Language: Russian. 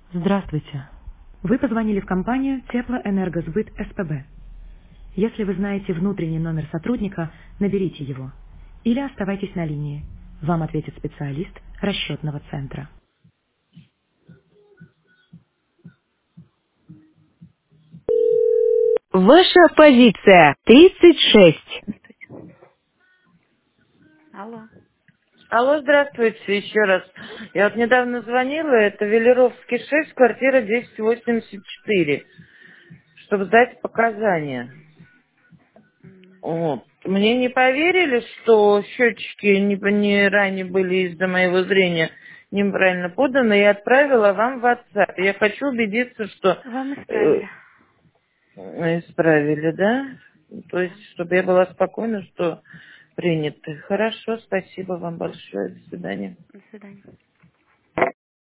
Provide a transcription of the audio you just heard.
Здравствуйте. Вы позвонили в компанию Теплоэнергосбыт СПБ. Если вы знаете внутренний номер сотрудника, наберите его. Или оставайтесь на линии. Вам ответит специалист расчетного центра. Ваша позиция 36. Алло. Алло, здравствуйте еще раз. Я вот недавно звонила, это Велеровский 6, квартира 1084, чтобы сдать показания. Вот. Мне не поверили, что счетчики не ранее были из-за моего зрения неправильно поданы, и отправила вам в WhatsApp. Я хочу убедиться, что Вам исправили. исправили, да? То Да. есть, чтобы я была спокойна, что приняты. Хорошо, спасибо вам большое. До свидания. До свидания.